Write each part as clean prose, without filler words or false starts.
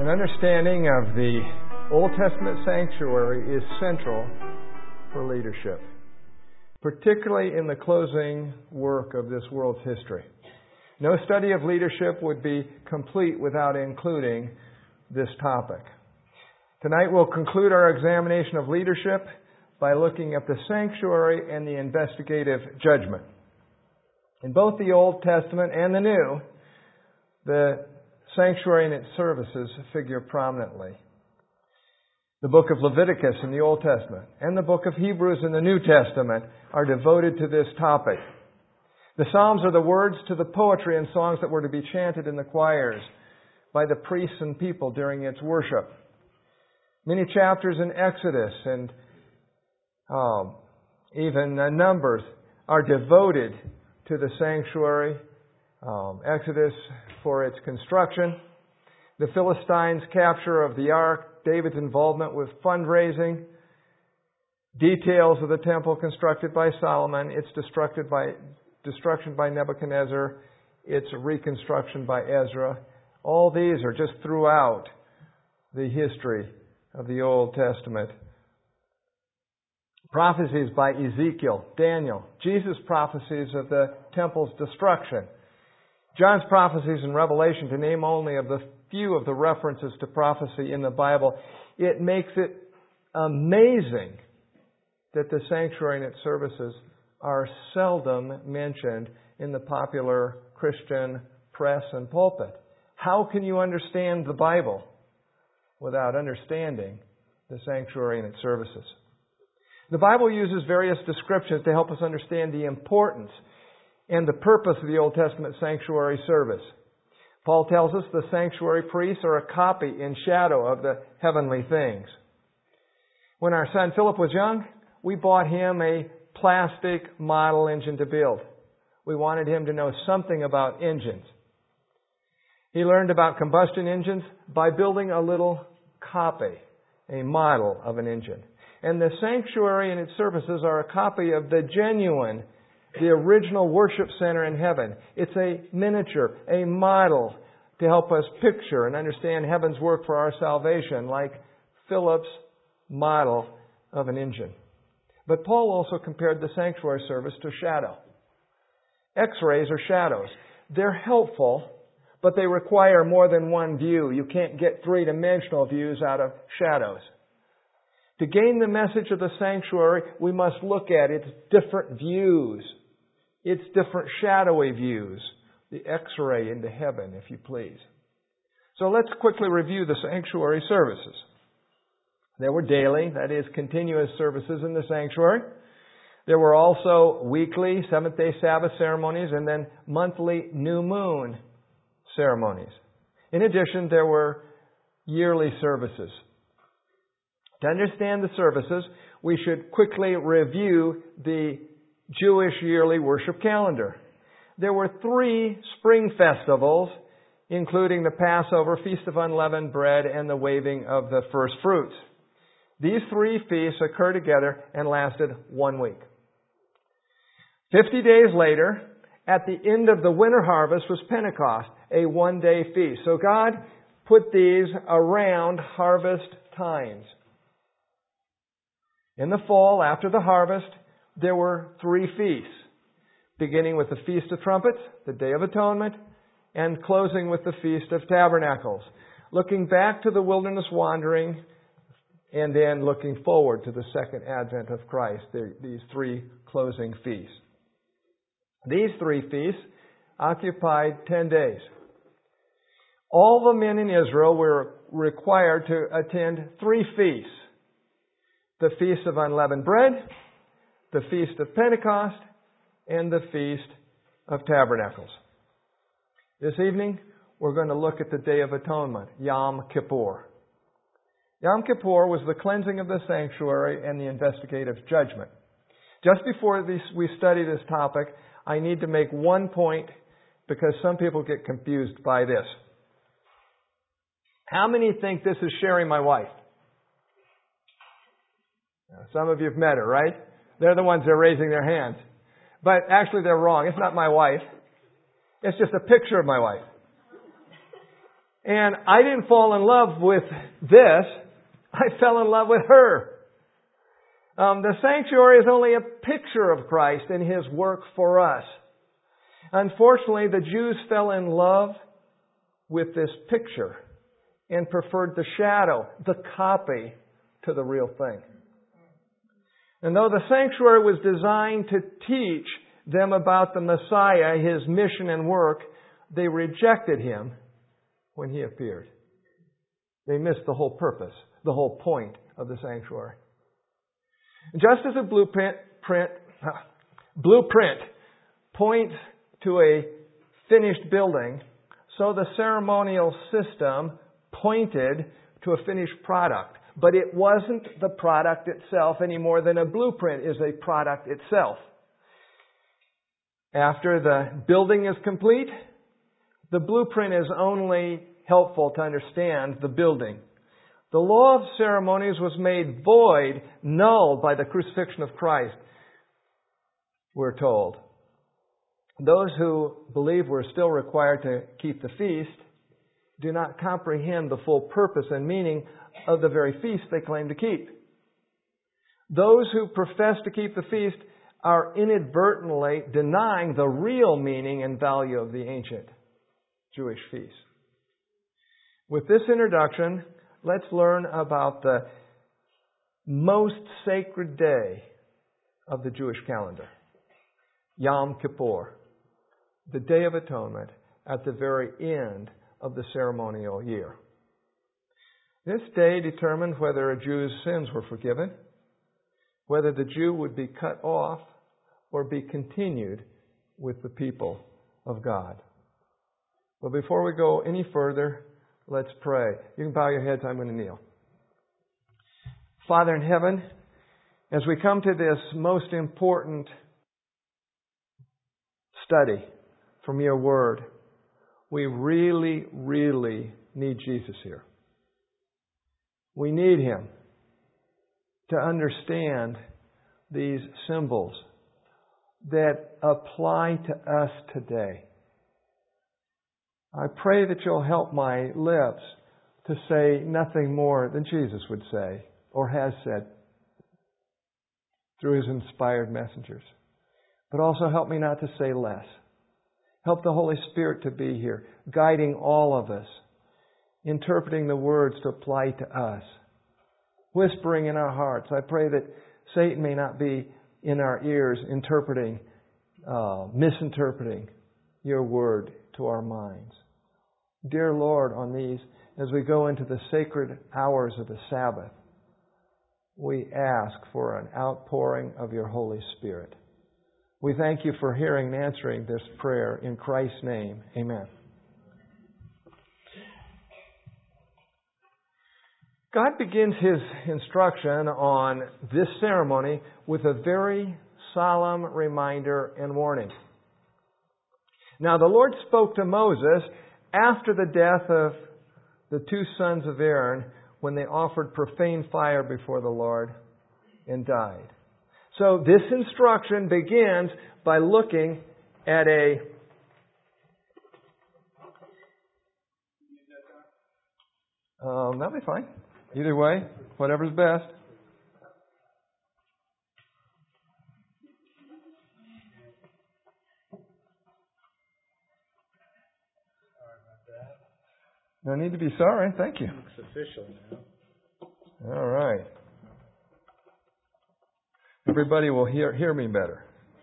understanding of the Old Testament sanctuary is central for leadership, particularly in the closing work of this world's history. No study of leadership would be complete without including this topic. Tonight we'll conclude our examination of leadership by looking at the sanctuary and the investigative judgment. In both the Old Testament and the New, the sanctuary and its services figure prominently. The book of Leviticus in the Old Testament and the book of Hebrews in the New Testament are devoted to this topic. The Psalms are the words to the poetry and songs that were to be chanted in the choirs by the priests and people during its worship. Many chapters in Exodus and even Numbers are devoted to the sanctuary. Exodus for its construction, the Philistines' capture of the ark, David's involvement with fundraising, details of the temple constructed by Solomon, its destruction by Nebuchadnezzar, its reconstruction by Ezra. All these are just throughout the history of the Old Testament. Prophecies by Ezekiel, Daniel, Jesus' prophecies of the temple's destruction, John's prophecies in Revelation, to name only of the few of the references to prophecy in the Bible. It makes it amazing that the sanctuary and its services are seldom mentioned in the popular Christian press and pulpit. How can you understand the Bible without understanding the sanctuary and its services? The Bible uses various descriptions to help us understand the importance and the purpose of the Old Testament sanctuary service. Paul tells us the sanctuary priests are a copy in shadow of the heavenly things. When our son Philip was young, we bought him a plastic model engine to build. We wanted him to know something about engines. He learned about combustion engines by building a little copy, a model of an engine. And the sanctuary and its services are a copy of the genuine, the original worship center in heaven. It's a miniature, a model to help us picture and understand heaven's work for our salvation, like Philip's model of an engine. But Paul also compared the sanctuary service to a shadow. X-rays are shadows. They're helpful, but they require more than one view. You can't get three-dimensional views out of shadows. To gain the message of the sanctuary, we must look at its different views, its different shadowy views, the X-ray into heaven, if you please. So let's quickly review the sanctuary services. There were daily, that is, continuous services in the sanctuary. There were also weekly, Seventh-day Sabbath ceremonies, and then monthly new moon ceremonies. In addition, there were yearly services. To understand the services, we should quickly review the Jewish yearly worship calendar. There were 3 spring festivals, including the Passover, Feast of Unleavened Bread, and the waving of the first fruits. These 3 feasts occurred together and lasted 1 week. 50 days later, at the end of the winter harvest, was Pentecost, a 1-day feast. So God put these around harvest times. In the fall, after the harvest, there were 3 feasts, beginning with the Feast of Trumpets, the Day of Atonement, and closing with the Feast of Tabernacles, looking back to the wilderness wandering and then looking forward to the second advent of Christ, these 3 closing feasts. These 3 feasts occupied 10 days. All the men in Israel were required to attend 3 feasts: the Feast of Unleavened Bread, the Feast of Pentecost, and the Feast of Tabernacles. This evening, we're going to look at the Day of Atonement, Yom Kippur. Yom Kippur was the cleansing of the sanctuary and the investigative judgment. Just before we study this topic, I need to make one point because some people get confused by this. How many think this is Sherry, my wife? Some of you have met her, right? They're the ones that are raising their hands. But actually they're wrong. It's not my wife. It's just a picture of my wife. And I didn't fall in love with this. I fell in love with her. The sanctuary is only a picture of Christ and His work for us. Unfortunately, the Jews fell in love with this picture and preferred the shadow, the copy, to the real thing. And though the sanctuary was designed to teach them about the Messiah, His mission and work, they rejected Him when He appeared. They missed the whole purpose, the whole point of the sanctuary. Just as a blueprint points to a finished building, so the ceremonial system pointed to a finished product. But it wasn't the product itself any more than a blueprint is a product itself. After the building is complete, the blueprint is only helpful to understand the building. The law of ceremonies was made void, null by the crucifixion of Christ, we're told. Those who believe we're still required to keep the feast do not comprehend the full purpose and meaning of the very feast they claim to keep. Those who profess to keep the feast are inadvertently denying the real meaning and value of the ancient Jewish feast. With this introduction, let's learn about the most sacred day of the Jewish calendar, Yom Kippur, the Day of Atonement at the very end of the ceremonial year. This day determined whether a Jew's sins were forgiven, whether the Jew would be cut off or be continued with the people of God. But before we go any further, let's pray. You can bow your heads. I'm going to kneel. Father in heaven, as we come to this most important study from your word, we really, really need Jesus here. We need Him to understand these symbols that apply to us today. I pray that you'll help my lips to say nothing more than Jesus would say or has said through His inspired messengers. But also help me not to say less. Help the Holy Spirit to be here, guiding all of us, interpreting the words to apply to us, whispering in our hearts. I pray that Satan may not be in our ears misinterpreting your word to our minds. Dear Lord, on these, as we go into the sacred hours of the Sabbath, we ask for an outpouring of your Holy Spirit. We thank you for hearing and answering this prayer in Christ's name. Amen. God begins His instruction on this ceremony with a very solemn reminder and warning. Now, the Lord spoke to Moses after the death of the two sons of Aaron when they offered profane fire before the Lord and died. So this instruction begins by looking at that'll be fine. Either way, whatever's best. No need to be sorry. Thank you. It's official now. All right. Everybody will hear me better.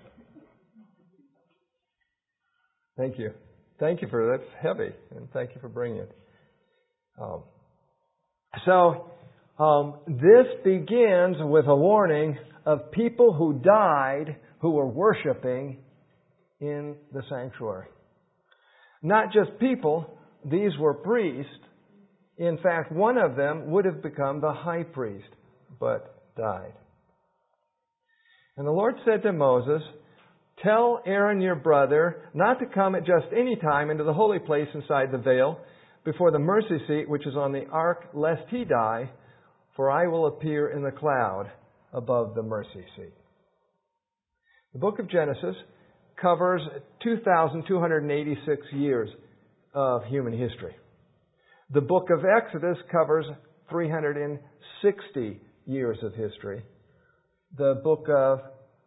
Thank you. Thank you for that's heavy, and thank you for bringing it. This begins with a warning of people who died who were worshiping in the sanctuary. Not just people, these were priests. In fact, one of them would have become the high priest, but died. And the Lord said to Moses, "Tell Aaron your brother not to come at just any time into the holy place inside the veil, before the mercy seat which is on the ark, lest he die, for I will appear in the cloud above the mercy seat." The book of Genesis covers 2,286 years of human history. The book of Exodus covers 360 years of history. The book of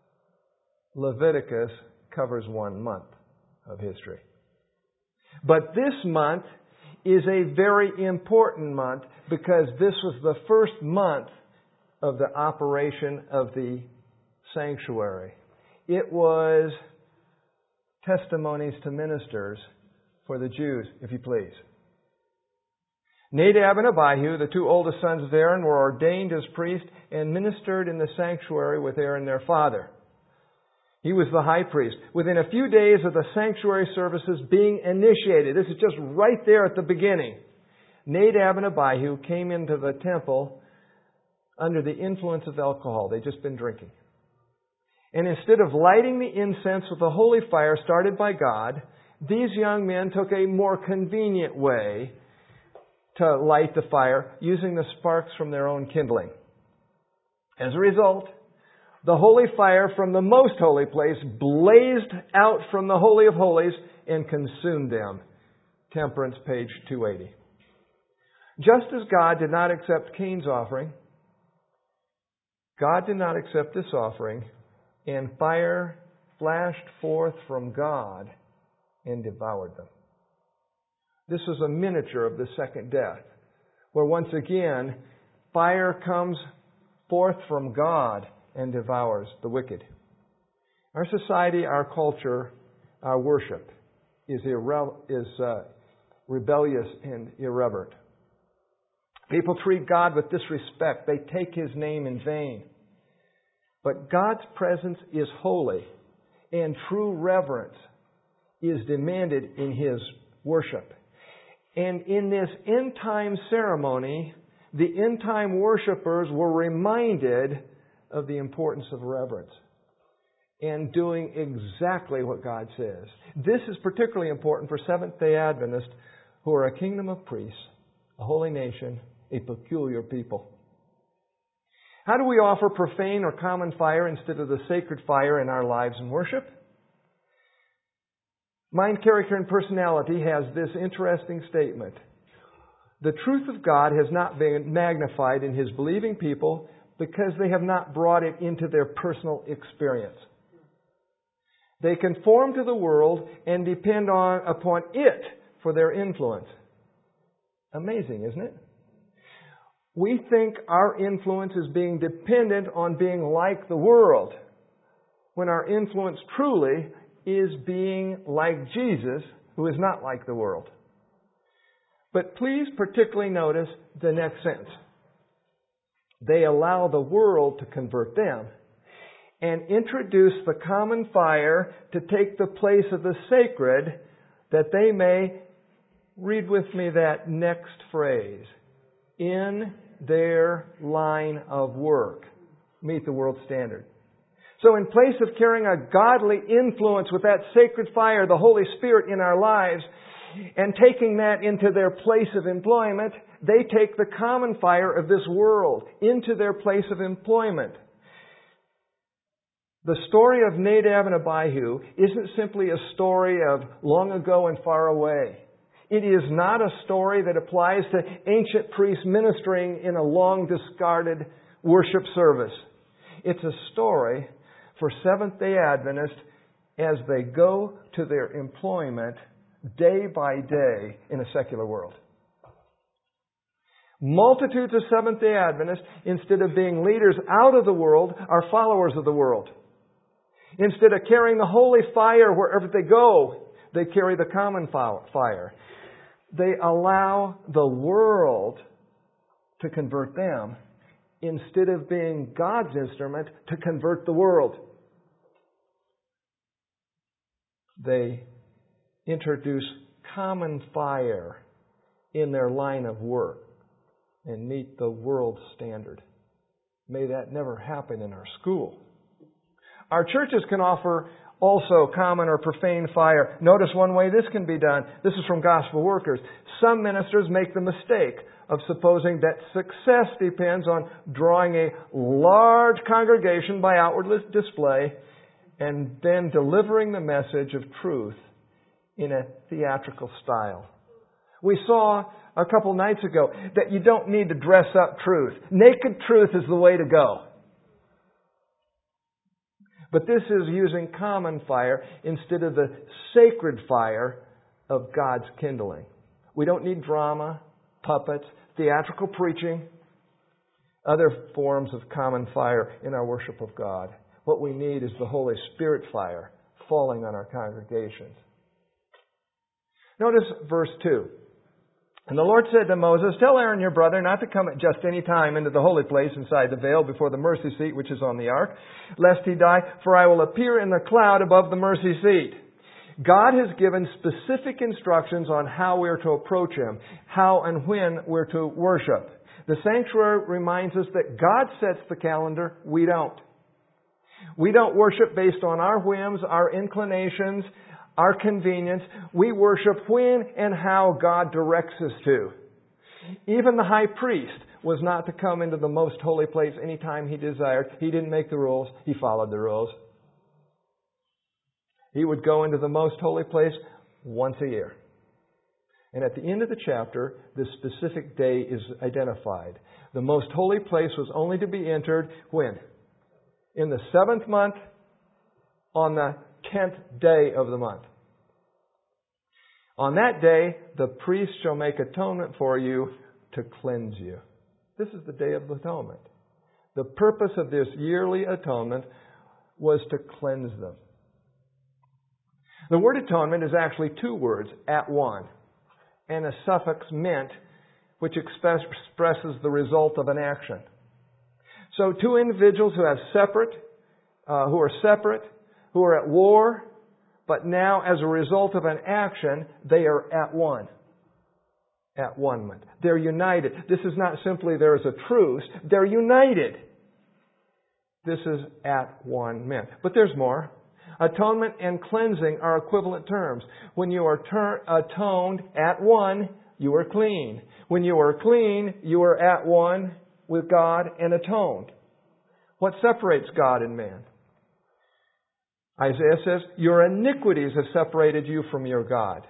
Leviticus covers 1 month of history. But this month is a very important month because this was the first month of the operation of the sanctuary. It was testimonies to ministers for the Jews, if you please. Nadab and Abihu, the 2 oldest sons of Aaron, were ordained as priests and ministered in the sanctuary with Aaron their father. He was the high priest. Within a few days of the sanctuary services being initiated, this is just right there at the beginning, Nadab and Abihu came into the temple under the influence of alcohol. They'd just been drinking. And instead of lighting the incense with the holy fire started by God, these young men took a more convenient way to light the fire using the sparks from their own kindling. As a result, the holy fire from the most holy place blazed out from the Holy of Holies and consumed them. Temperance, page 280. Just as God did not accept Cain's offering, God did not accept this offering, and fire flashed forth from God and devoured them. This was a miniature of the second death, where once again, fire comes forth from God and devours the wicked. Our society, our culture, our worship is rebellious and irreverent. People treat God with disrespect. They take His name in vain. But God's presence is holy, and true reverence is demanded in His worship. And in this end-time ceremony, the end-time worshipers were reminded of the importance of reverence and doing exactly what God says. This is particularly important for Seventh-day Adventists who are a kingdom of priests, a holy nation, a peculiar people. How do we offer profane or common fire instead of the sacred fire in our lives and worship? Mind, Character, and Personality has this interesting statement. The truth of God has not been magnified in His believing people because they have not brought it into their personal experience. They conform to the world and depend upon it for their influence. Amazing, isn't it? We think our influence is being dependent on being like the world, when our influence truly is being like Jesus, who is not like the world. But please particularly notice the next sentence. They allow the world to convert them and introduce the common fire to take the place of the sacred, that they may, read with me that next phrase, in their line of work, meet the world standard. So in place of carrying a godly influence with that sacred fire, the Holy Spirit in our lives, and taking that into their place of employment, they take the common fire of this world into their place of employment. The story of Nadab and Abihu isn't simply a story of long ago and far away. It is not a story that applies to ancient priests ministering in a long discarded worship service. It's a story for Seventh-day Adventists as they go to their employment day by day in a secular world. Multitudes of Seventh-day Adventists, instead of being leaders out of the world, are followers of the world. Instead of carrying the holy fire wherever they go, they carry the common fire. They allow the world to convert them instead of being God's instrument to convert the world. They introduce common fire in their line of work and meet the world standard. May that never happen in our school. Our churches can offer also common or profane fire. Notice one way this can be done. This is from Gospel Workers. Some ministers make the mistake of supposing that success depends on drawing a large congregation by outward display and then delivering the message of truth in a theatrical style. We saw a couple nights ago that you don't need to dress up truth. Naked truth is the way to go. But this is using common fire instead of the sacred fire of God's kindling. We don't need drama, puppets, theatrical preaching, other forms of common fire in our worship of God. What we need is the Holy Spirit fire falling on our congregations. Notice verse 2. And the Lord said to Moses, tell Aaron your brother not to come at just any time into the holy place inside the veil before the mercy seat which is on the ark, lest he die, for I will appear in the cloud above the mercy seat. God has given specific instructions on how we're to approach Him, how and when we're to worship. The sanctuary reminds us that God sets the calendar, we don't. We don't worship based on our whims, our inclinations, our convenience. We worship when and how God directs us to. Even the high priest was not to come into the most holy place anytime he desired. He didn't make the rules. He followed the rules. He would go into the most holy place once a year. And at the end of the chapter, the specific day is identified. The most holy place was only to be entered when? In the 7th month, on the 10th day of the month. On that day, the priest shall make atonement for you to cleanse you. This is the Day of Atonement. The purpose of this yearly atonement was to cleanse them. The word atonement is actually two words, at one, and a suffix ment, which expresses the result of an action. So two individuals who are separate, who are at war, but now as a result of an action, they are at one. At one-ment. They're united. This is not simply there is a truce. They're united. This is at one-ment. But there's more. Atonement and cleansing are equivalent terms. When you are atoned at one, you are clean. When you are clean, you are at one with God and atoned. What separates God and man? Isaiah says, your iniquities have separated you from your God.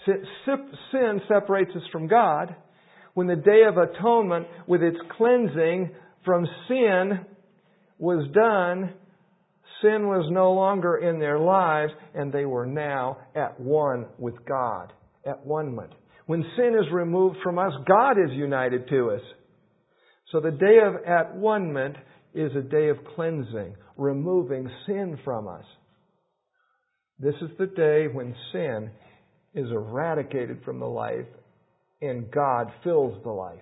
Sin separates us from God. When the Day of Atonement, with its cleansing from sin, was done, sin was no longer in their lives, and they were now at one with God, at one-ment. When sin is removed from us, God is united to us. So the Day of at one-ment is a day of cleansing, removing sin from us. This is the day when sin is eradicated from the life and God fills the life.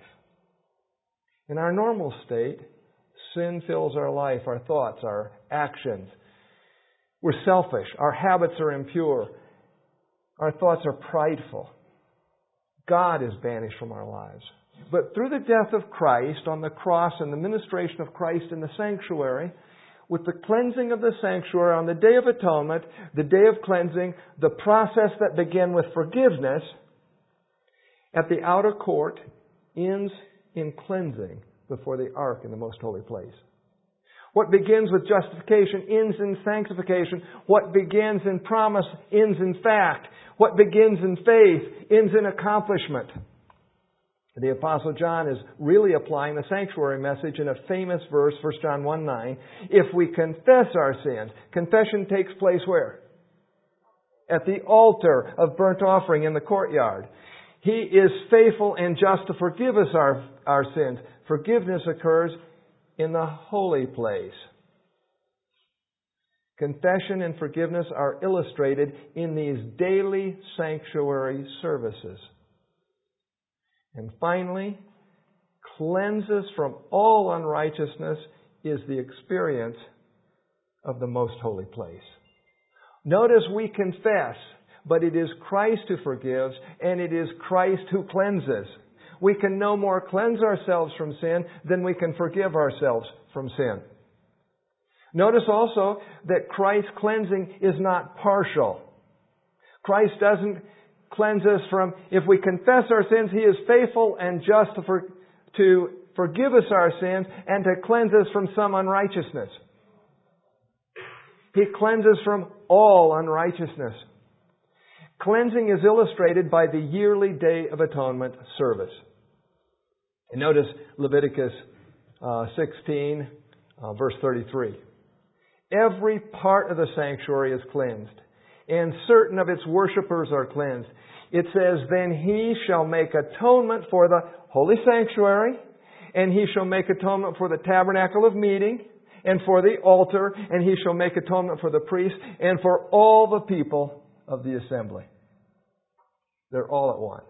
In our normal state, sin fills our life, our thoughts, our actions. We're selfish. Our habits are impure. Our thoughts are prideful. God is banished from our lives. But through the death of Christ on the cross and the ministration of Christ in the sanctuary, with the cleansing of the sanctuary on the Day of Atonement, the Day of Cleansing, the process that began with forgiveness at the outer court ends in cleansing before the ark in the most holy place. What begins with justification ends in sanctification. What begins in promise ends in fact. What begins in faith ends in accomplishment. The Apostle John is really applying the sanctuary message in a famous verse, 1 John 1:9. If we confess our sins, confession takes place where? At the altar of burnt offering in the courtyard. He is faithful and just to forgive us our sins. Forgiveness occurs in the holy place. Confession and forgiveness are illustrated in these daily sanctuary services. And finally, cleanse us from all unrighteousness is the experience of the most holy place. Notice we confess, but it is Christ who forgives, and it is Christ who cleanses. We can no more cleanse ourselves from sin than we can forgive ourselves from sin. Notice also that Christ's cleansing is not partial. Christ doesn't cleanse us from, if we confess our sins, He is faithful and just to forgive us our sins and to cleanse us from some unrighteousness. He cleanses from all unrighteousness. Cleansing is illustrated by the yearly Day of Atonement service. And notice Leviticus 16, verse 33. Every part of the sanctuary is cleansed, and certain of its worshippers are cleansed. It says, then he shall make atonement for the holy sanctuary, and he shall make atonement for the tabernacle of meeting, and for the altar, and he shall make atonement for the priest, and for all the people of the assembly. They're all at one.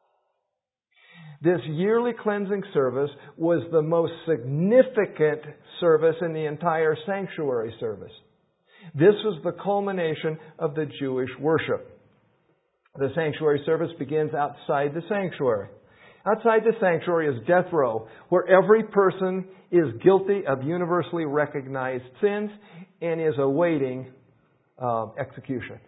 This yearly cleansing service was the most significant service in the entire sanctuary service. This was the culmination of the Jewish worship. The sanctuary service begins outside the sanctuary. Outside the sanctuary is death row, where every person is guilty of universally recognized sins and is awaiting execution.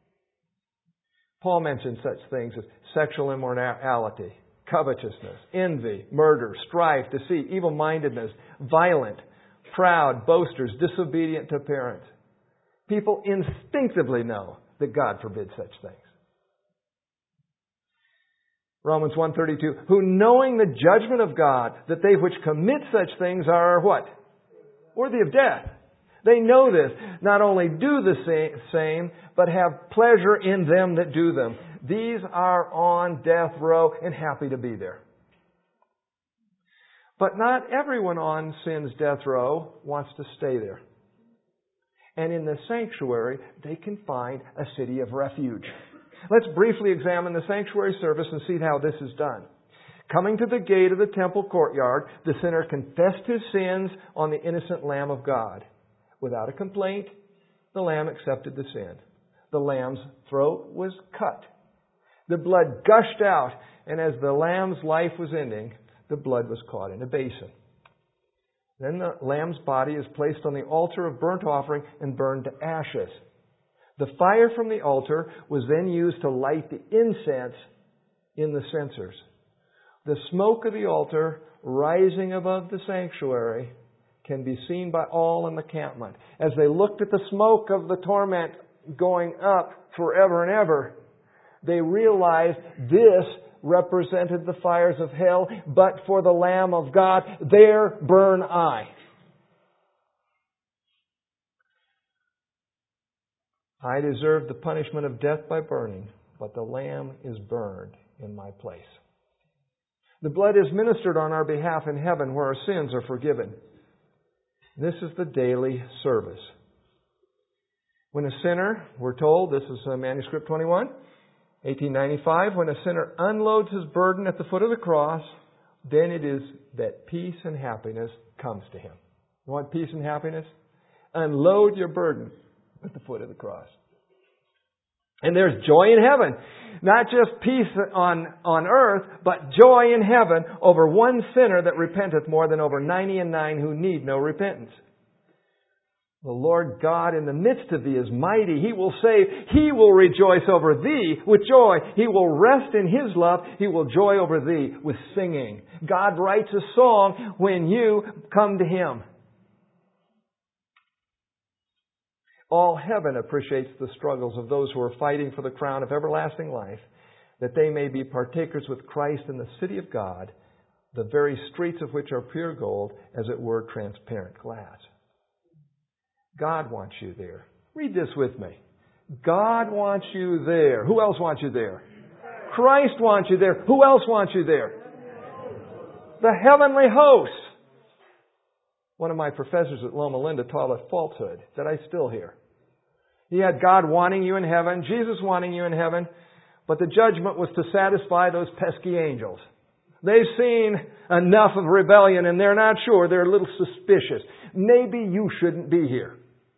Paul mentions such things as sexual immorality, covetousness, envy, murder, strife, deceit, evil-mindedness, violent, proud, boasters, disobedient to parents. People instinctively know that God forbids such things. Romans 1:32, who knowing the judgment of God, that they which commit such things are what? Worthy of death. They know this, not only do the same, but have pleasure in them that do them. These are on death row and happy to be there. But not everyone on sin's death row wants to stay there. And in the sanctuary, they can find a city of refuge. Let's briefly examine the sanctuary service and see how this is done. Coming to the gate of the temple courtyard, the sinner confessed his sins on the innocent Lamb of God. Without a complaint, the Lamb accepted the sin. The Lamb's throat was cut. The blood gushed out, and as the Lamb's life was ending, the blood was caught in a basin. Then the Lamb's body is placed on the altar of burnt offering and burned to ashes. The fire from the altar was then used to light the incense in the censers. The smoke of the altar rising above the sanctuary can be seen by all in the encampment. As they looked at the smoke of the torment going up forever and ever, they realized this represented the fires of hell, but for the Lamb of God, there burn I. I deserve the punishment of death by burning, but the Lamb is burned in my place. The blood is ministered on our behalf in heaven where our sins are forgiven. This is the daily service. When a sinner, we're told, this is manuscript 21, 1895, when a sinner unloads his burden at the foot of the cross, then it is that peace and happiness comes to him. You want peace and happiness? Unload your burden at the foot of the cross. And there's joy in heaven. Not just peace on earth, but joy in heaven over one sinner that repenteth more than over 99 who need no repentance. The Lord God in the midst of thee is mighty. He will save. He will rejoice over thee with joy. He will rest in His love. He will joy over thee with singing. God writes a song when you come to Him. All heaven appreciates the struggles of those who are fighting for the crown of everlasting life, that they may be partakers with Christ in the city of God, the very streets of which are pure gold, as it were transparent glass. God wants you there. Read this with me. God wants you there. Who else wants you there? Christ wants you there. Who else wants you there? The heavenly hosts. One of my professors at Loma Linda taught a falsehood that I still hear. He had God wanting you in heaven, Jesus wanting you in heaven, but the judgment was to satisfy those pesky angels. They've seen enough of rebellion and they're not sure. They're a little suspicious. Maybe you shouldn't be here.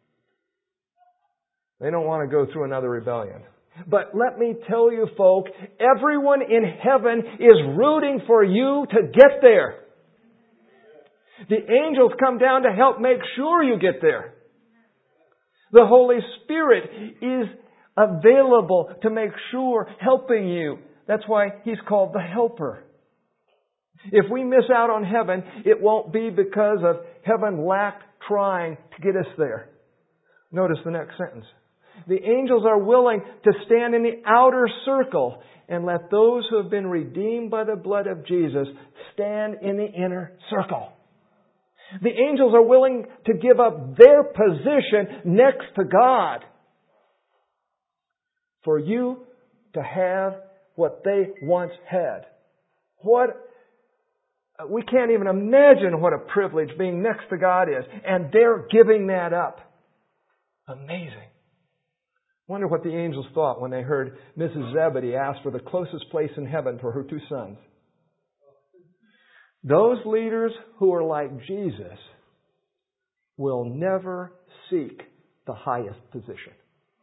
They don't want to go through another rebellion. But let me tell you, folk, everyone in heaven is rooting for you to get there. The angels come down to help make sure you get there. The Holy Spirit is available to make sure, helping you. That's why He's called the Helper. If we miss out on heaven, it won't be because of heaven lacked trying to get us there. Notice the next sentence. The angels are willing to stand in the outer circle and let those who have been redeemed by the blood of Jesus stand in the inner circle. The angels are willing to give up their position next to God for you to have what they once had. We can't even imagine what a privilege being next to God is, and they're giving that up. Amazing. Wonder what the angels thought when they heard Mrs. Zebedee ask for the closest place in heaven for her 2 sons. Those leaders who are like Jesus will never seek the highest position.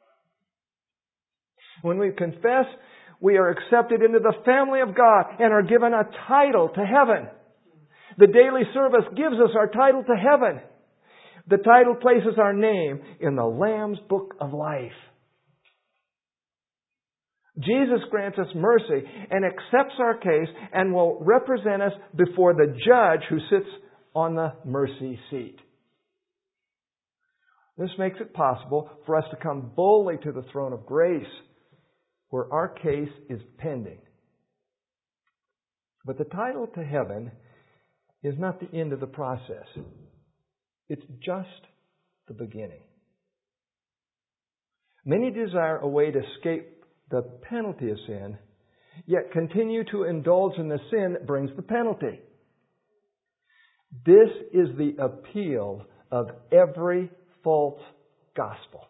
When we confess, we are accepted into the family of God and are given a title to heaven. The daily service gives us our title to heaven. The title places our name in the Lamb's Book of Life. Jesus grants us mercy and accepts our case and will represent us before the judge who sits on the mercy seat. This makes it possible for us to come boldly to the throne of grace where our case is pending. But the title to heaven is not the end of the process. It's just the beginning. Many desire a way to escape the penalty of sin, yet continue to indulge in the sin that brings the penalty. This is the appeal of every false gospel.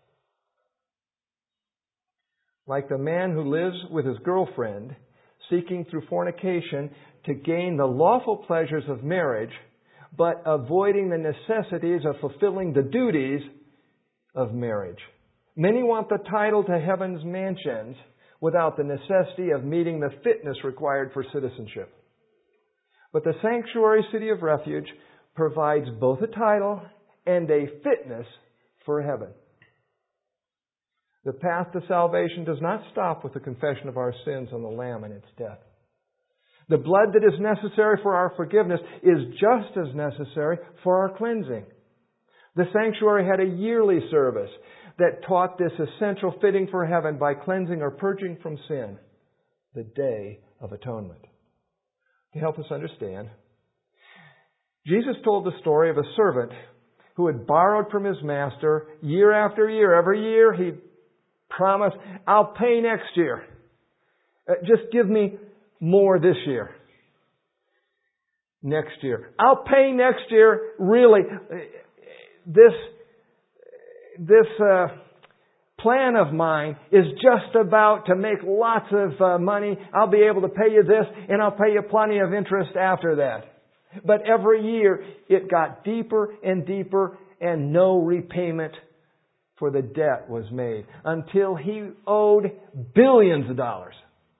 Like the man who lives with his girlfriend, seeking through fornication to gain the lawful pleasures of marriage, but avoiding the necessities of fulfilling the duties of marriage. Many want the title to heaven's mansions without the necessity of meeting the fitness required for citizenship. But the sanctuary city of refuge provides both a title and a fitness for heaven. The path to salvation does not stop with the confession of our sins on the Lamb and its death. The blood that is necessary for our forgiveness is just as necessary for our cleansing. The sanctuary had a yearly service that taught this essential fitting for heaven by cleansing or purging from sin, the Day of Atonement. To help us understand, Jesus told the story of a servant who had borrowed from his master year after year. Every year he'd promise, I'll pay next year. Just give me more this year. Next year. I'll pay next year. Really, this plan of mine is just about to make lots of money. I'll be able to pay you this, and I'll pay you plenty of interest after that. But every year it got deeper and deeper, and no repayment for the debt was made until he owed billions of dollars.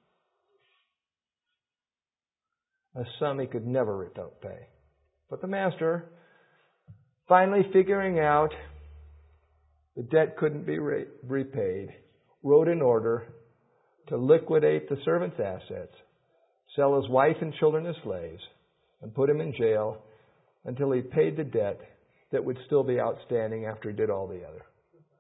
A sum he could never repay. But the master, finally figuring out the debt couldn't be repaid, wrote an order to liquidate the servant's assets, sell his wife and children as slaves, and put him in jail until he paid the debt that would still be outstanding after he did all the other.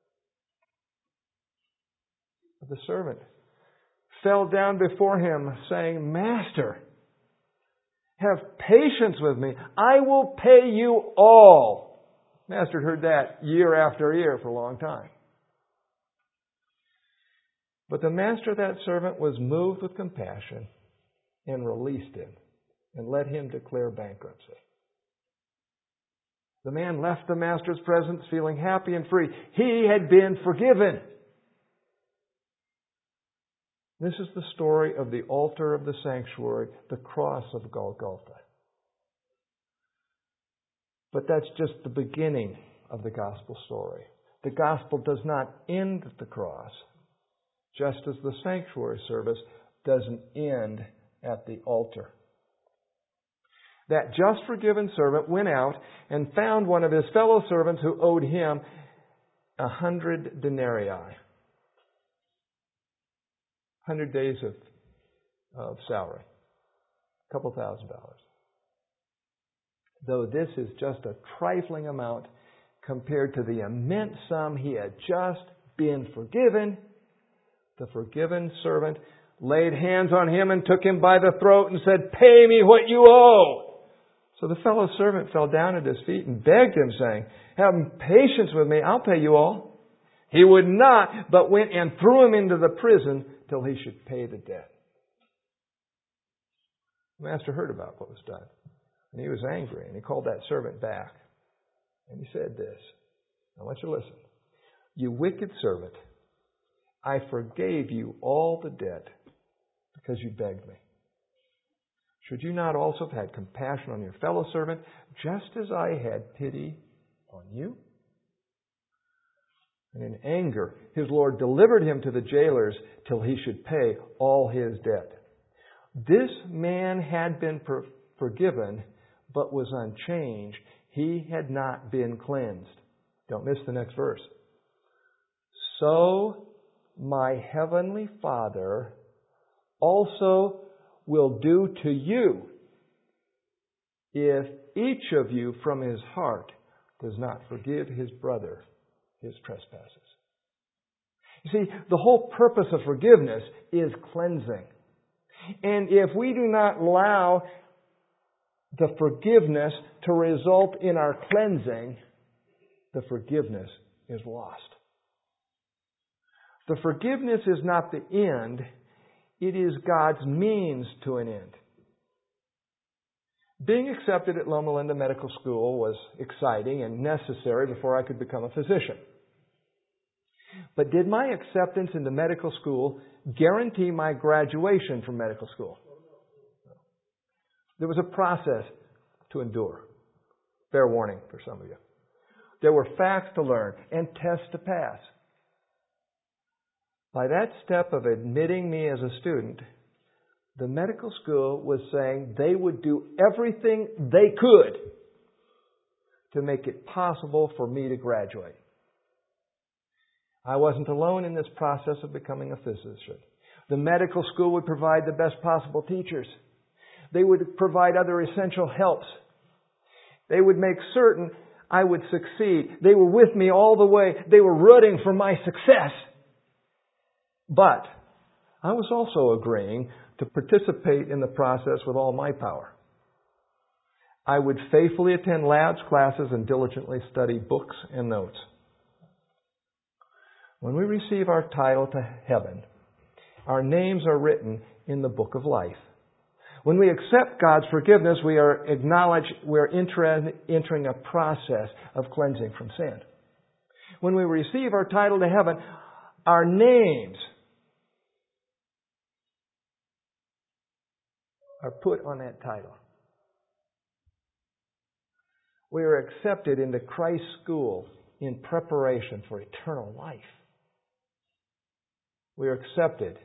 But the servant fell down before him, saying, Master, have patience with me. I will pay you all. Master had heard that year after year for a long time. But the master of that servant was moved with compassion and released him and let him declare bankruptcy. The man left the master's presence feeling happy and free. He had been forgiven. This is the story of the altar of the sanctuary, the cross of Golgotha. But that's just the beginning of the gospel story. The gospel does not end at the cross, just as the sanctuary service doesn't end at the altar. That just forgiven servant went out and found one of his fellow servants who owed him 100 denarii. 100 days of salary. A couple $1,000. Though this is just a trifling amount compared to the immense sum he had just been forgiven, the forgiven servant laid hands on him and took him by the throat and said, "Pay me what you owe." So the fellow servant fell down at his feet and begged him, saying, "Have patience with me, I'll pay you all." He would not, but went and threw him into the prison till he should pay the debt. The master heard about what was done, and he was angry, and he called that servant back. And he said this, I want you to listen. "You wicked servant, I forgave you all the debt because you begged me. Should you not also have had compassion on your fellow servant, just as I had pity on you?" And in anger, his Lord delivered him to the jailers till he should pay all his debt. This man had been forgiven, but was unchanged. He had not been cleansed. Don't miss the next verse. "So my heavenly Father also will do to you if each of you from his heart does not forgive his brother his trespasses." You see, the whole purpose of forgiveness is cleansing. And if we do not allow the forgiveness to result in our cleansing, the forgiveness is lost. The forgiveness is not the end. It is God's means to an end. Being accepted at Loma Linda Medical School was exciting and necessary before I could become a physician. But did my acceptance into medical school guarantee my graduation from medical school? There was a process to endure. Fair warning for some of you. There were facts to learn and tests to pass. By that step of admitting me as a student, the medical school was saying they would do everything they could to make it possible for me to graduate. I wasn't alone in this process of becoming a physician. The medical school would provide the best possible teachers. They would provide other essential helps. They would make certain I would succeed. They were with me all the way. They were rooting for my success. But I was also agreeing to participate in the process with all my power. I would faithfully attend labs, classes, and diligently study books and notes. When we receive our title to heaven, our names are written in the book of life. When we accept God's forgiveness, we are entering a process of cleansing from sin. When we receive our title to heaven, our names are put on that title. We are accepted into Christ's school in preparation for eternal life. We are accepted.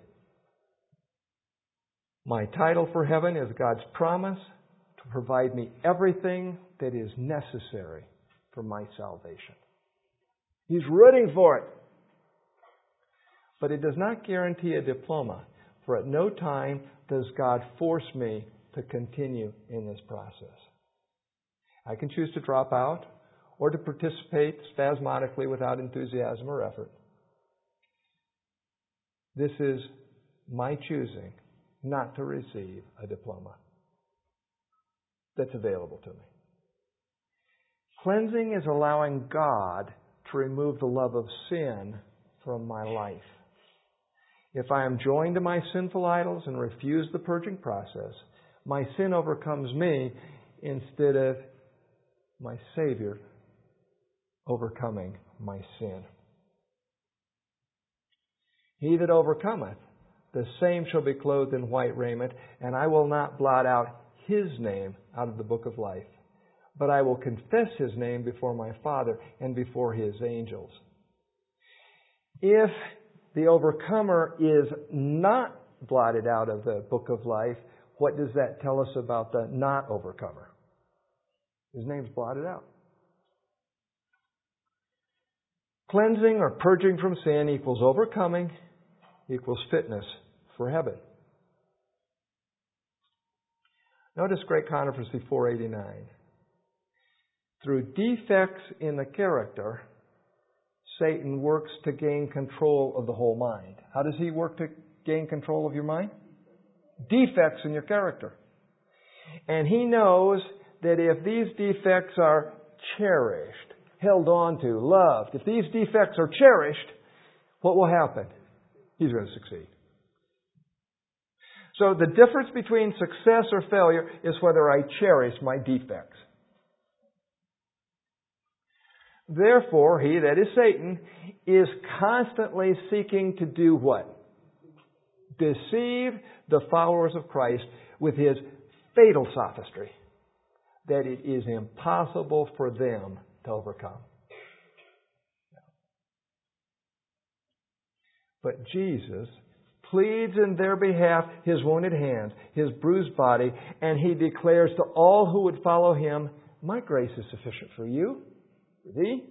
My title for heaven is God's promise to provide me everything that is necessary for my salvation. He's rooting for it. But it does not guarantee a diploma, for at no time does God force me to continue in this process. I can choose to drop out or to participate spasmodically without enthusiasm or effort. This is my choosing not to receive a diploma that's available to me. Cleansing is allowing God to remove the love of sin from my life. If I am joined to my sinful idols and refuse the purging process, my sin overcomes me instead of my Savior overcoming my sin. He that overcometh, the same shall be clothed in white raiment, and I will not blot out his name out of the book of life, but I will confess his name before my Father and before his angels. If the overcomer is not blotted out of the book of life, what does that tell us about the not overcomer? His name's blotted out. Cleansing or purging from sin equals overcoming, equals fitness for heaven. Notice Great Controversy 489. Through defects in the character, Satan works to gain control of the whole mind. How does he work to gain control of your mind? Defects in your character. And he knows that if these defects are cherished, held on to, loved, if these defects are cherished, what will happen? He's going to succeed. So the difference between success or failure is whether I cherish my defects. Therefore, he, that is Satan, is constantly seeking to do what? Deceive the followers of Christ with his fatal sophistry that it is impossible for them to overcome. But Jesus pleads in their behalf his wounded hands, his bruised body, and he declares to all who would follow him, my grace is sufficient for you, for thee.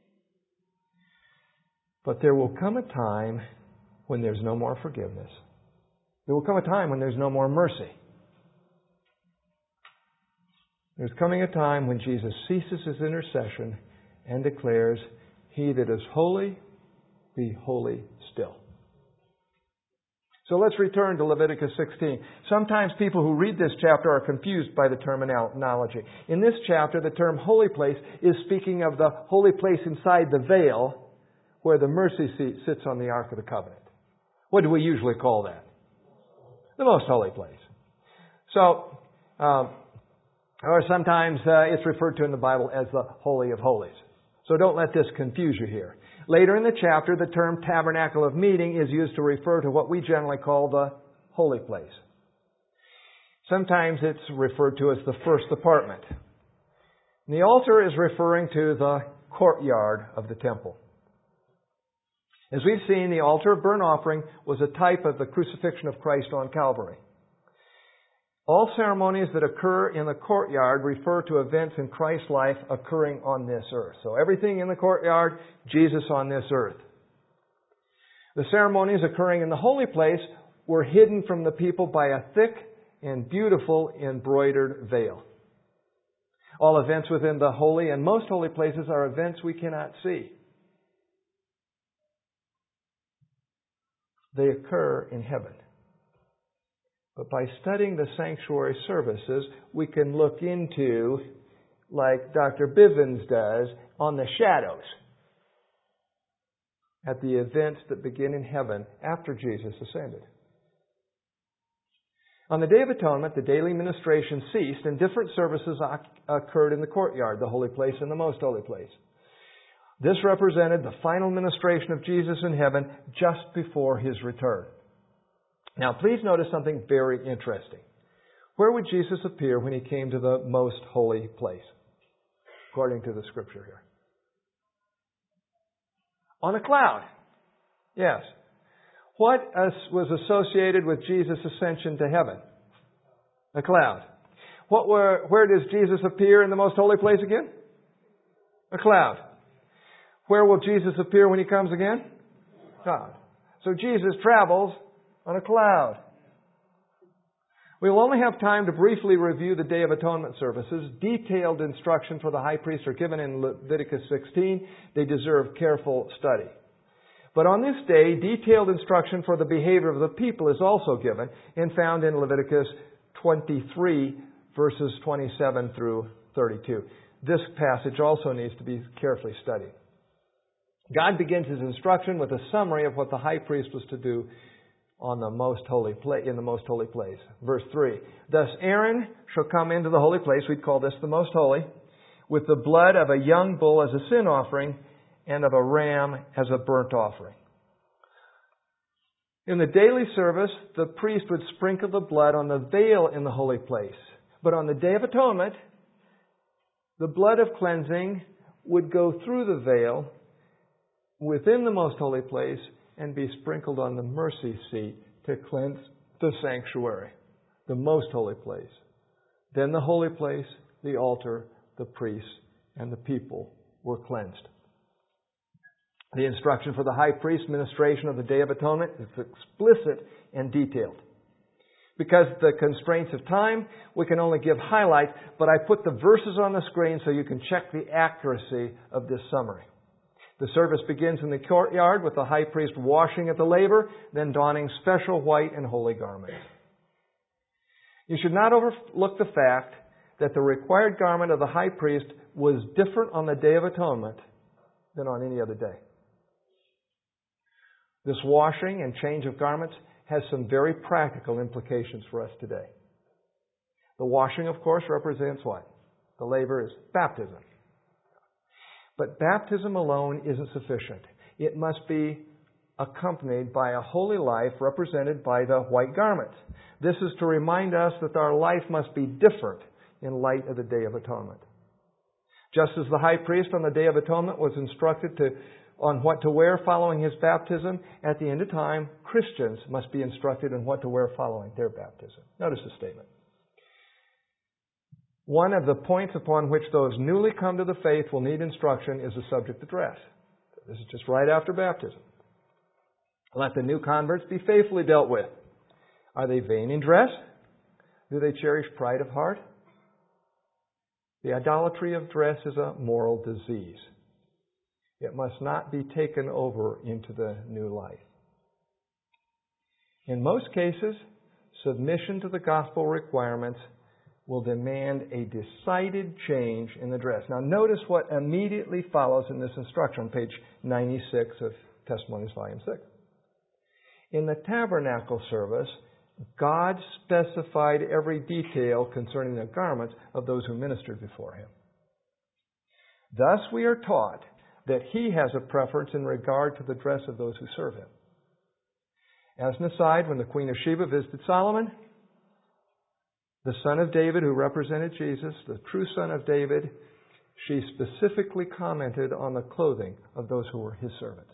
But there will come a time when there's no more forgiveness. There will come a time when there's no more mercy. There's coming a time when Jesus ceases his intercession and declares, he that is holy, be holy still. So let's return to Leviticus 16. Sometimes people who read this chapter are confused by the terminology. In this chapter, the term holy place is speaking of the holy place inside the veil where the mercy seat sits on the Ark of the Covenant. What do we usually call that? The most holy place. So, or sometimes it's referred to in the Bible as the Holy of Holies. So don't let this confuse you here. Later in the chapter, the term tabernacle of meeting is used to refer to what we generally call the holy place. Sometimes it's referred to as the first apartment. And the altar is referring to the courtyard of the temple. As we've seen, the altar of burnt offering was a type of the crucifixion of Christ on Calvary. All ceremonies that occur in the courtyard refer to events in Christ's life occurring on this earth. So everything in the courtyard, Jesus on this earth. The ceremonies occurring in the holy place were hidden from the people by a thick and beautiful embroidered veil. All events within the holy and most holy places are events we cannot see. They occur in heaven. But by studying the sanctuary services, we can look into, like Dr. Bivens does, on the shadows at the events that begin in heaven after Jesus ascended. On the Day of Atonement, the daily ministration ceased and different services occurred in the courtyard, the holy place and the most holy place. This represented the final ministration of Jesus in heaven just before his return. Now, please notice something very interesting. Where would Jesus appear when he came to the most holy place, according to the Scripture here? On a cloud. Yes. What was associated with Jesus' ascension to heaven? A cloud. Where does Jesus appear in the most holy place again? A cloud. Where will Jesus appear when he comes again? Cloud. So Jesus travels on a cloud. We will only have time to briefly review the Day of Atonement services. Detailed instruction for the high priest are given in Leviticus 16. They deserve careful study. But on this day, detailed instruction for the behavior of the people is also given and found in Leviticus 23, verses 27 through 32. This passage also needs to be carefully studied. God begins his instruction with a summary of what the high priest was to do on the most holy in the most holy place. Verse 3. Thus Aaron shall come into the holy place, we'd call this the most holy, with the blood of a young bull as a sin offering and of a ram as a burnt offering. In the daily service, the priest would sprinkle the blood on the veil in the holy place. But on the Day of Atonement, the blood of cleansing would go through the veil within the most holy place and be sprinkled on the mercy seat to cleanse the sanctuary, the most holy place. Then the holy place, the altar, the priests, and the people were cleansed. The instruction for the high priest ministration of the Day of Atonement is explicit and detailed. Because of the constraints of time, we can only give highlights, but I put the verses on the screen so you can check the accuracy of this summary. The service begins in the courtyard with the high priest washing at the laver, then donning special white and holy garments. You should not overlook the fact that the required garment of the high priest was different on the Day of Atonement than on any other day. This washing and change of garments has some very practical implications for us today. The washing, of course, represents what? The laver is baptism. But baptism alone isn't sufficient. It must be accompanied by a holy life represented by the white garments. This is to remind us that our life must be different in light of the Day of Atonement. Just as the high priest on the Day of Atonement was instructed on what to wear following his baptism, at the end of time, Christians must be instructed on what to wear following their baptism. Notice the statement. One of the points upon which those newly come to the faith will need instruction is the subject of dress. This is just right after baptism. Let the new converts be faithfully dealt with. Are they vain in dress? Do they cherish pride of heart? The idolatry of dress is a moral disease. It must not be taken over into the new life. In most cases, submission to the gospel requirements will demand a decided change in the dress. Now notice what immediately follows in this instruction on page 96 of Testimonies, Volume 6. In the tabernacle service, God specified every detail concerning the garments of those who ministered before Him. Thus we are taught that He has a preference in regard to the dress of those who serve Him. As an aside, when the Queen of Sheba visited Solomon, the son of David who represented Jesus, the true son of David, she specifically commented on the clothing of those who were His servants.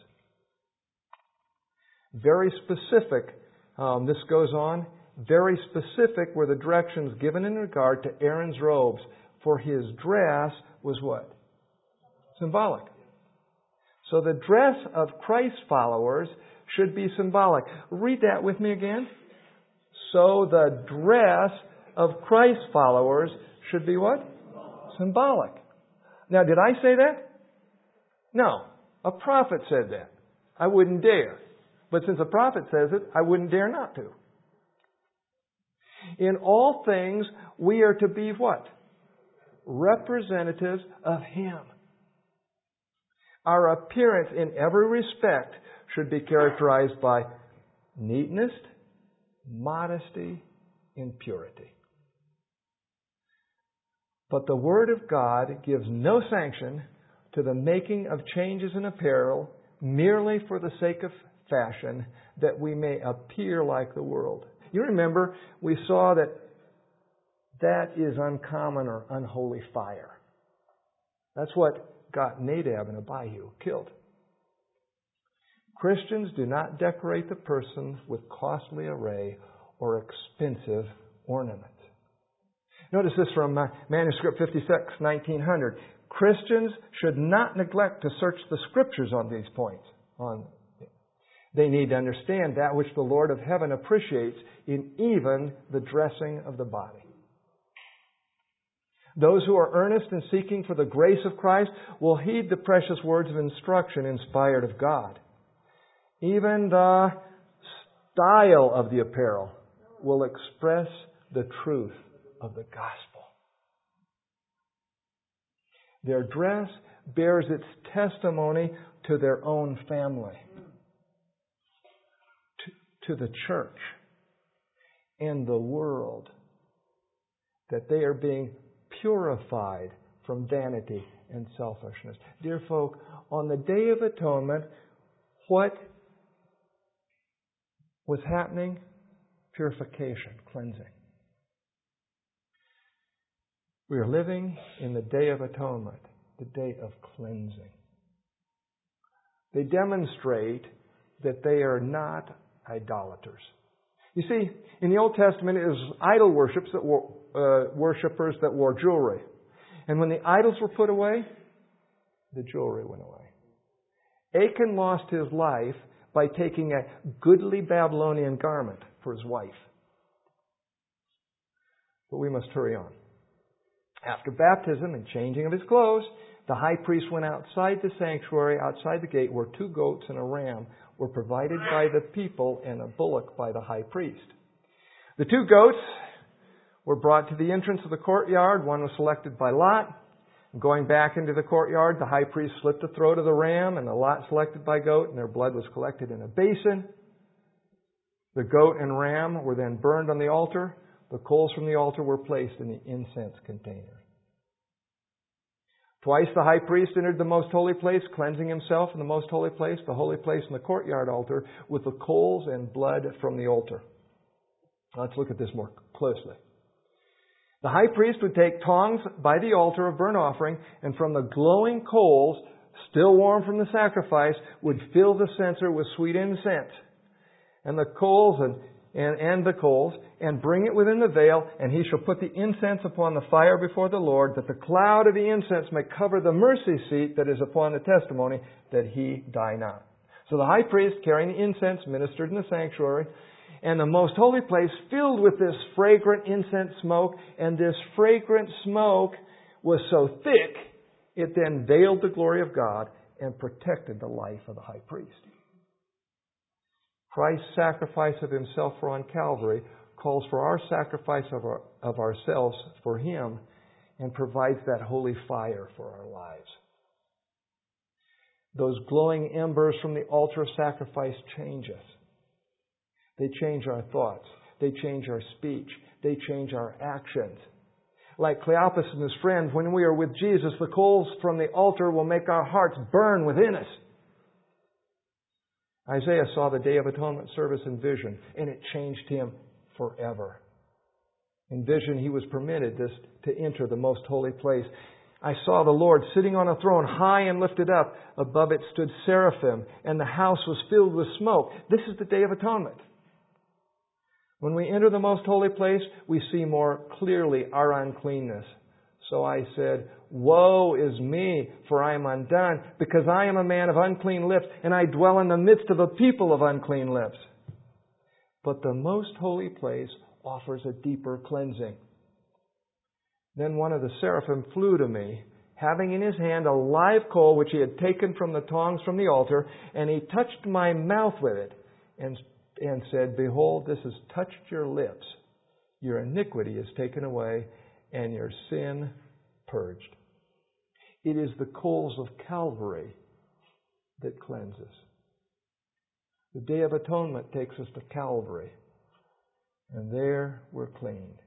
Very specific, this goes on, very specific were the directions given in regard to Aaron's robes, for his dress was what? Symbolic. So the dress of Christ's followers should be symbolic. Read that with me again. So the dress of Christ's followers should be what? Symbolic. Now, did I say that? No. A prophet said that. I wouldn't dare. But since a prophet says it, I wouldn't dare not to. In all things, we are to be what? Representatives of Him. Our appearance in every respect should be characterized by neatness, modesty, and purity. But the Word of God gives no sanction to the making of changes in apparel merely for the sake of fashion, that we may appear like the world. You remember, we saw that is uncommon or unholy fire. That's what got Nadab and Abihu killed. Christians do not decorate the person with costly array or expensive ornaments. Notice this from Manuscript 56, 1900. Christians should not neglect to search the Scriptures on these points. They need to understand that which the Lord of heaven appreciates in even the dressing of the body. Those who are earnest in seeking for the grace of Christ will heed the precious words of instruction inspired of God. Even the style of the apparel will express the truth of the gospel. Their dress bears its testimony to their own family, to the church, and the world, that they are being purified from vanity and selfishness. Dear folk, on the Day of Atonement, what was happening? Purification, cleansing. We are living in the Day of Atonement, the day of cleansing. They demonstrate that they are not idolaters. You see, in the Old Testament, it was idol worshippers that wore jewelry. And when the idols were put away, the jewelry went away. Achan lost his life by taking a goodly Babylonian garment for his wife. But we must hurry on. After baptism and changing of his clothes, the high priest went outside the sanctuary, outside the gate, where 2 goats and a ram were provided by the people and a bullock by the high priest. The 2 goats were brought to the entrance of the courtyard. One was selected by lot. Going back into the courtyard, the high priest slit the throat of the ram and the lot selected by goat, and their blood was collected in a basin. The goat and ram were then burned on the altar. The coals from the altar were placed in the incense container. Twice the high priest entered the most holy place, cleansing himself in the most holy place, the holy place and the courtyard altar, with the coals and blood from the altar. Let's look at this more closely. The high priest would take tongs by the altar of burnt offering, and from the glowing coals, still warm from the sacrifice, would fill the censer with sweet incense. And the coals and bring it within the veil, and he shall put the incense upon the fire before the Lord, that the cloud of the incense may cover the mercy seat that is upon the testimony, that he die not. So the high priest, carrying the incense, ministered in the sanctuary, and the most holy place filled with this fragrant incense smoke, and this fragrant smoke was so thick, it then veiled the glory of God and protected the life of the high priest. Christ's sacrifice of himself on Calvary calls for our sacrifice of ourselves for him and provides that holy fire for our lives. Those glowing embers from the altar of sacrifice change us. They change our thoughts. They change our speech. They change our actions. Like Cleopas and his friends, when we are with Jesus, the coals from the altar will make our hearts burn within us. Isaiah saw the Day of Atonement service in vision, and it changed him forever. In vision, he was permitted to enter the most holy place. I saw the Lord sitting on a throne, high and lifted up. Above it stood seraphim, and the house was filled with smoke. This is the Day of Atonement. When we enter the most holy place, we see more clearly our uncleanness. So I said, "Woe is me, for I am undone, because I am a man of unclean lips, and I dwell in the midst of a people of unclean lips." But the most holy place offers a deeper cleansing. Then one of the seraphim flew to me, having in his hand a live coal which he had taken from the tongs from the altar, and he touched my mouth with it, and said, "Behold, this has touched your lips. Your iniquity is taken away, and your sin purged." It is the coals of Calvary that cleanses. The Day of Atonement takes us to Calvary, and there we're cleaned.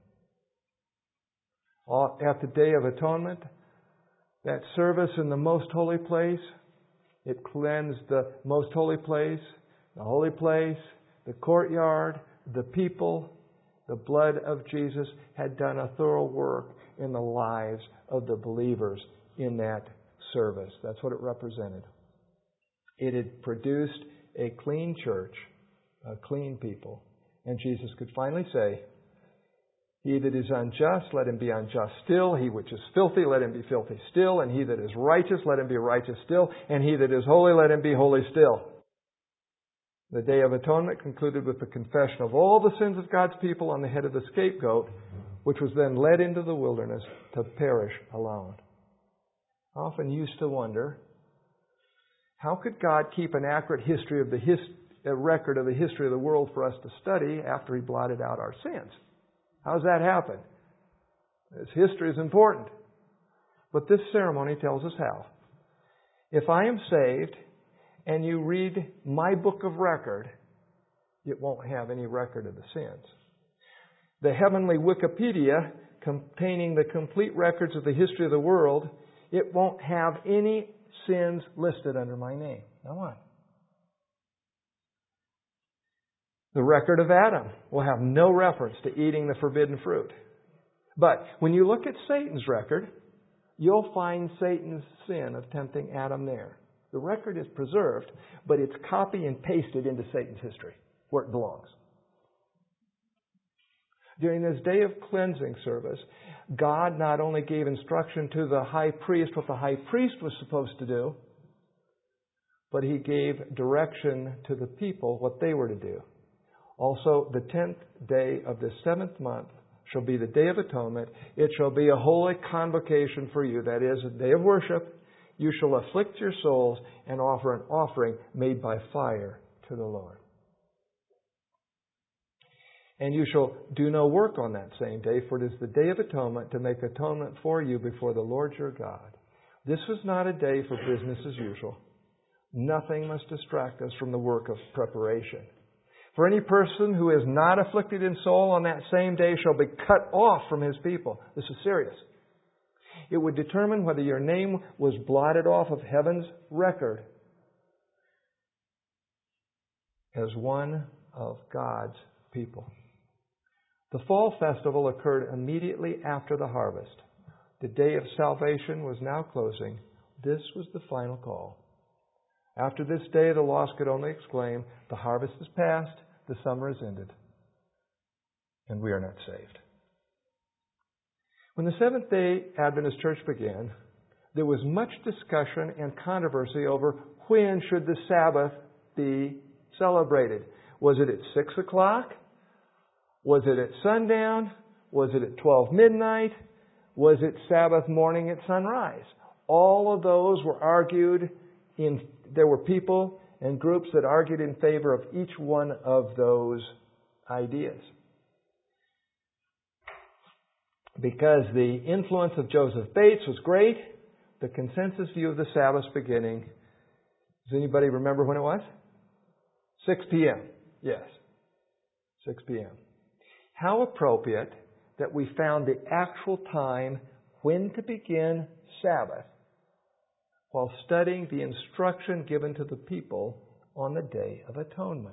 At the Day of Atonement, that service in the most holy place, it cleansed the most holy place, the courtyard, the people. The blood of Jesus had done a thorough work in the lives of the believers in that service. That's what it represented. It had produced a clean church, a clean people. And Jesus could finally say, "He that is unjust, let him be unjust still. He which is filthy, let him be filthy still. And he that is righteous, let him be righteous still. And he that is holy, let him be holy still." The Day of Atonement concluded with the confession of all the sins of God's people on the head of the scapegoat, which was then led into the wilderness to perish alone. I often used to wonder, how could God keep an accurate history of a record of the history of the world for us to study after He blotted out our sins? How does that happen? This history is important. But this ceremony tells us how. If I am saved, and you read my book of record, it won't have any record of the sins. The heavenly Wikipedia, containing the complete records of the history of the world, it won't have any sins listed under my name. Now what? The record of Adam will have no reference to eating the forbidden fruit. But when you look at Satan's record, you'll find Satan's sin of tempting Adam there. The record is preserved, but it's copy and pasted into Satan's history, where it belongs. During this Day of Cleansing service, God not only gave instruction to the high priest what the high priest was supposed to do, but He gave direction to the people what they were to do. Also, the 10th day of the 7th month shall be the Day of Atonement. It shall be a holy convocation for you, that is, a day of worship. You shall afflict your souls and offer an offering made by fire to the Lord. And you shall do no work on that same day, for it is the Day of Atonement, to make atonement for you before the Lord your God. This was not a day for business as usual. Nothing must distract us from the work of preparation. For any person who is not afflicted in soul on that same day shall be cut off from his people. This is serious. It would determine whether your name was blotted off of heaven's record as one of God's people. The fall festival occurred immediately after the harvest. The day of salvation was now closing. This was the final call. After this day, the lost could only exclaim, the harvest is past, the summer is ended, and we are not saved. When the Seventh-day Adventist Church began, there was much discussion and controversy over when should the Sabbath be celebrated. Was it at 6 o'clock? Was it at sundown? Was it at 12 midnight? Was it Sabbath morning at sunrise? All of those were argued there were people and groups that argued in favor of each one of those ideas. Because the influence of Joseph Bates was great, the consensus view of the Sabbath's beginning, does anybody remember when it was? 6 p.m. Yes, 6 p.m. How appropriate that we found the actual time when to begin Sabbath while studying the instruction given to the people on the Day of Atonement.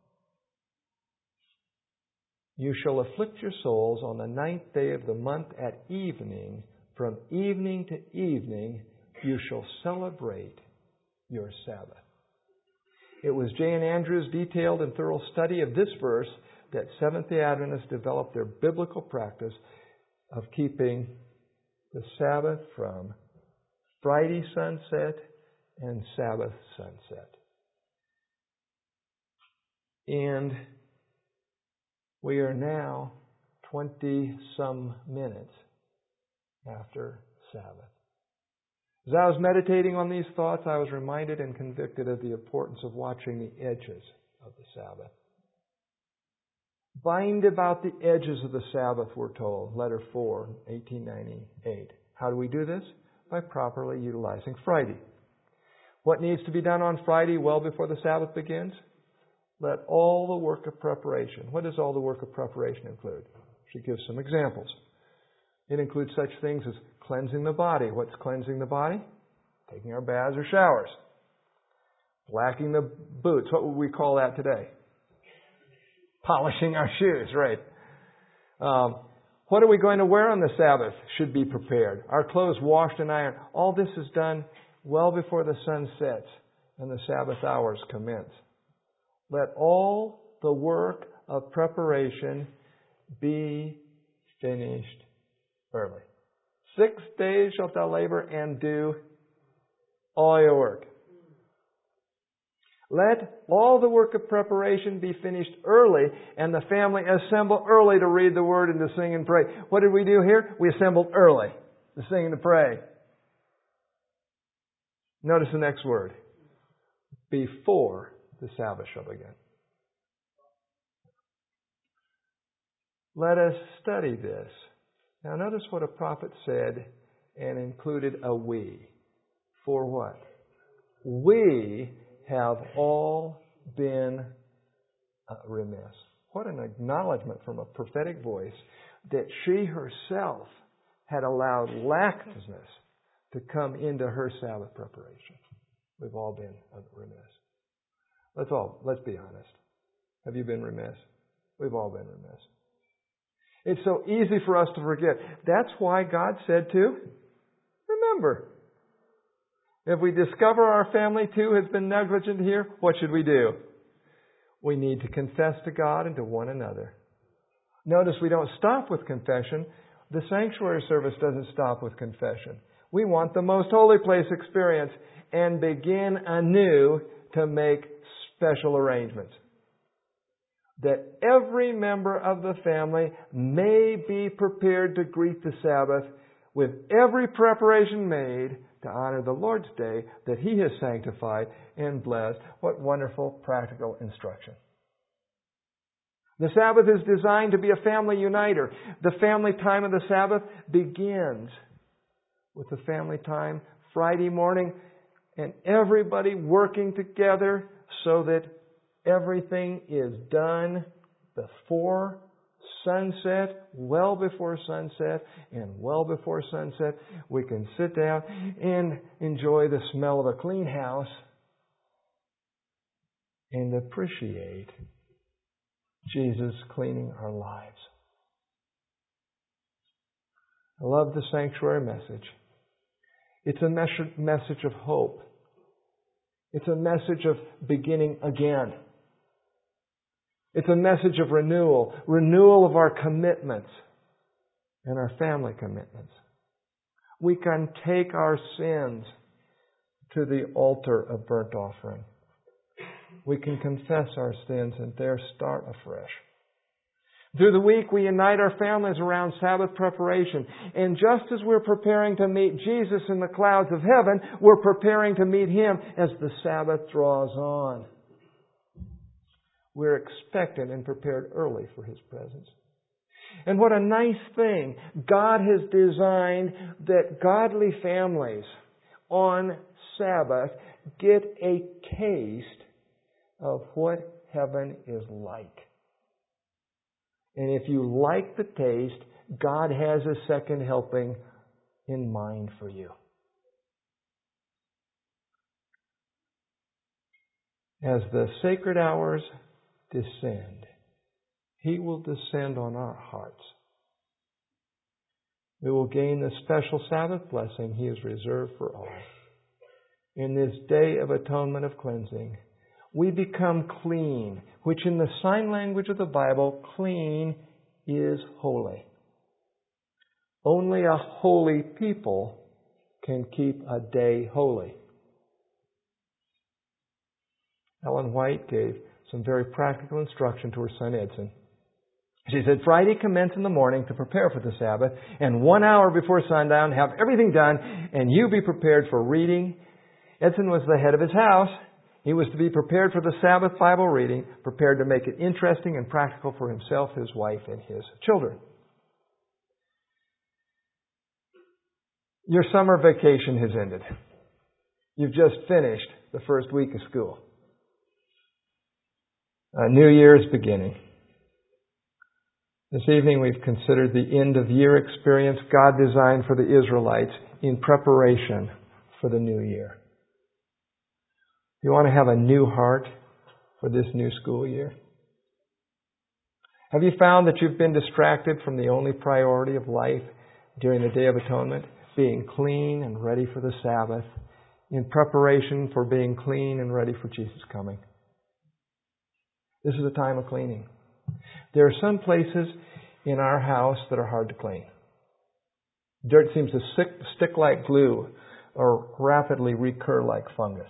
You shall afflict your souls on the 9th day of the month at evening. From evening to evening you shall celebrate your Sabbath. It was J.N. Andrews' detailed and thorough study of this verse that Seventh-day Adventists developed their biblical practice of keeping the Sabbath from Friday sunset and Sabbath sunset. And we are now 20-some minutes after Sabbath. As I was meditating on these thoughts, I was reminded and convicted of the importance of watching the edges of the Sabbath. Bind about the edges of the Sabbath, we're told, letter 4, 1898. How do we do this? By properly utilizing Friday. What needs to be done on Friday well before the Sabbath begins? Let all the work of preparation. What does all the work of preparation include? She gives some examples. It includes such things as cleansing the body. What's cleansing the body? Taking our baths or showers. Blacking the boots. What would we call that today? Polishing our shoes, right. What are we going to wear on the Sabbath? Should be prepared. Our clothes washed and ironed. All this is done well before the sun sets and the Sabbath hours commence. Let all the work of preparation be finished early. 6 days shalt thou labor and do all your work. Let all the work of preparation be finished early, and the family assemble early to read the Word and to sing and pray. What did we do here? We assembled early to sing and to pray. Notice the next word. Before the Sabbath shall begin. Let us study this. Now notice what a prophet said and included a we. For what? We have all been remiss. What an acknowledgement from a prophetic voice that she herself had allowed laxness to come into her Sabbath preparation. We've all been remiss. Let's be honest. Have you been remiss? We've all been remiss. It's so easy for us to forget. That's why God said to remember. If we discover our family too has been negligent here, what should we do? We need to confess to God and to one another. Notice we don't stop with confession. The sanctuary service doesn't stop with confession. We want the most holy place experience and begin anew to make special arrangements. that every member of the family may be prepared to greet the Sabbath with every preparation made to honor the Lord's day that He has sanctified and blessed. What wonderful practical instruction. The Sabbath is designed to be a family uniter. The family time of the Sabbath begins with the family time Friday morning and everybody working together so that everything is done before sunset, well before sunset, and well before sunset. We can sit down and enjoy the smell of a clean house and appreciate Jesus cleaning our lives. I love the sanctuary message. It's a message of hope. It's a message of beginning again. It's a message of renewal of our commitments and our family commitments. We can take our sins to the altar of burnt offering. We can confess our sins and there start afresh. Through the week, we unite our families around Sabbath preparation. And just as we're preparing to meet Jesus in the clouds of heaven, we're preparing to meet Him as the Sabbath draws on. We're expectant and prepared early for His presence. And what a nice thing. God has designed that godly families on Sabbath get a taste of what heaven is like. And if you like the taste, God has a second helping in mind for you. As the sacred hours descend, He will descend on our hearts. We will gain the special Sabbath blessing He has reserved for all. In this day of atonement of cleansing, we become clean, which in the sign language of the Bible, clean is holy. Only a holy people can keep a day holy. Ellen White gave some very practical instruction to her son Edson. She said, Friday commence in the morning to prepare for the Sabbath, and 1 hour before sundown have everything done, and you be prepared for reading. Edson was the head of his house. He was to be prepared for the Sabbath Bible reading, prepared to make it interesting and practical for himself, his wife, and his children. Your summer vacation has ended. You've just finished the first week of school. A new year is beginning. This evening we've considered the end-of-year experience God designed for the Israelites in preparation for the new year. You want to have a new heart for this new school year? Have you found that you've been distracted from the only priority of life during the Day of Atonement? Being clean and ready for the Sabbath, in preparation for being clean and ready for Jesus' coming. This is a time of cleaning. There are some places in our house that are hard to clean. Dirt seems to stick like glue or rapidly recur like fungus.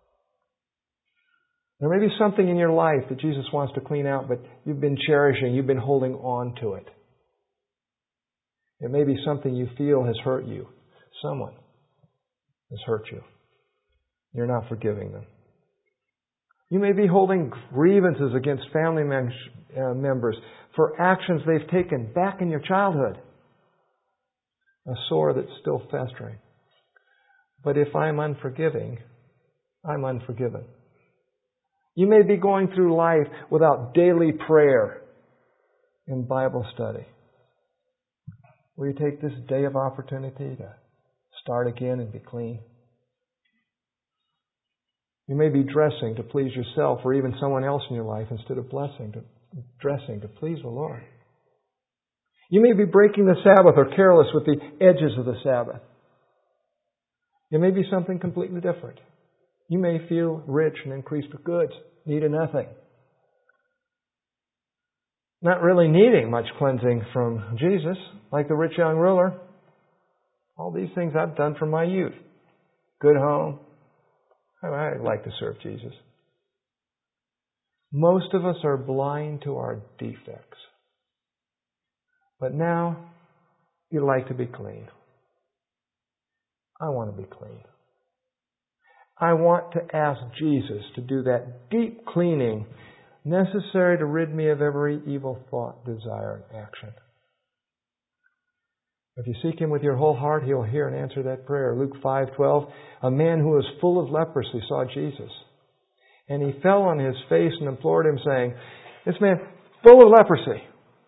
There may be something in your life that Jesus wants to clean out, but you've been cherishing, you've been holding on to it. It may be something you feel has hurt you. Someone has hurt you. You're not forgiving them. You may be holding grievances against family members for actions they've taken back in your childhood. A sore that's still festering. But if I'm unforgiving, I'm unforgiven. You may be going through life without daily prayer and Bible study. Will you take this day of opportunity to start again and be clean? You may be dressing to please yourself or even someone else in your life instead of dressing to please the Lord. You may be breaking the Sabbath or careless with the edges of the Sabbath. It may be something completely different. You may feel rich and increased with goods, needing nothing. Not really needing much cleansing from Jesus, like the rich young ruler. All these things I've done from my youth. Good home. I'd like to serve Jesus. Most of us are blind to our defects. But now, you like to be clean. I want to be clean. I want to ask Jesus to do that deep cleaning necessary to rid me of every evil thought, desire, and action. If you seek Him with your whole heart, He'll hear and answer that prayer. Luke 5:12, a man who was full of leprosy saw Jesus. And he fell on his face and implored Him, saying, this man, full of leprosy.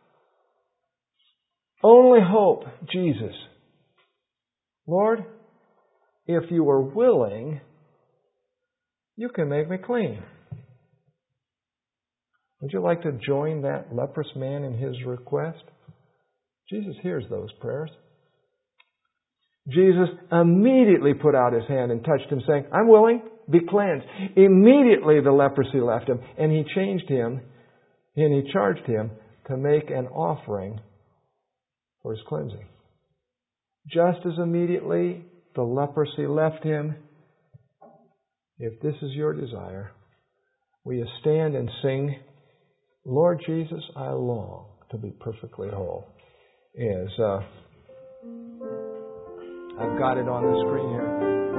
Only hope, Jesus. Lord, if you are willing, you can make me clean. Would you like to join that leprous man in his request? Jesus hears those prayers. Jesus immediately put out His hand and touched him, saying, I'm willing, be cleansed. Immediately the leprosy left him, and He changed him, and He charged him to make an offering for his cleansing. Just as immediately the leprosy left him, if this is your desire, will you stand and sing, Lord Jesus, I long to be perfectly whole. I've got it on the screen here.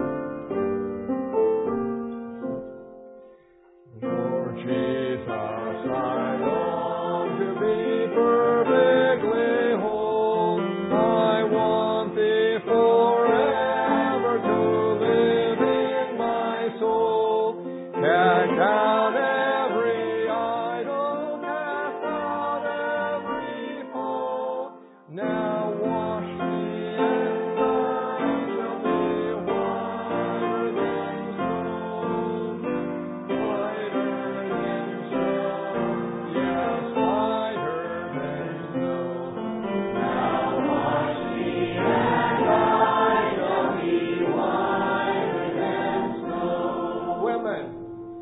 Lord Jesus, I long to be perfectly whole. I want Thee forever to live in my soul. Cast down every idol, cast out every foe. Now wash me and I shall be whiter than snow. Whiter than snow. Yes, whiter than snow. Now wash me and I shall be whiter than snow. Women.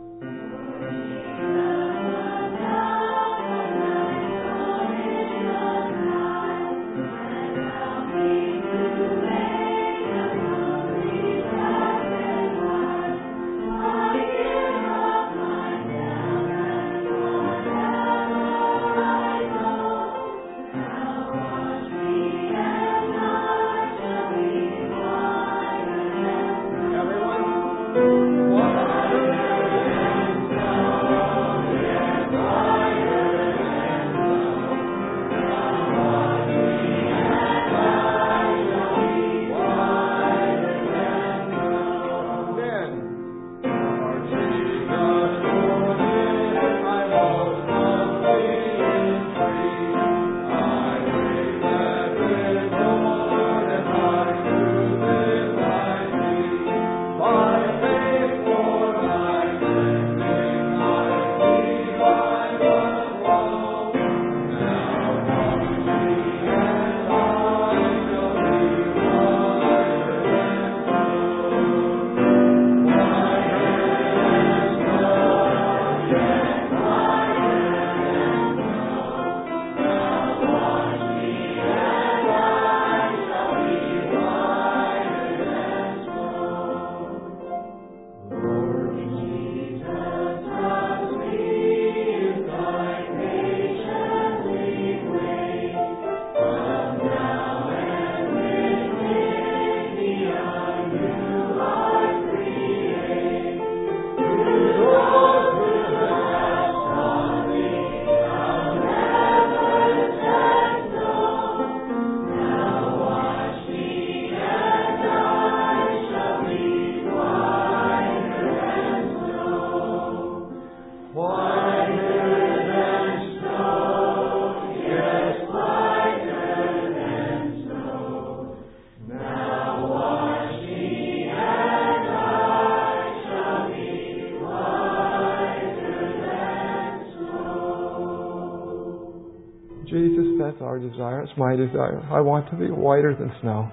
Jesus, that's our desire. It's my desire. I want to be whiter than snow.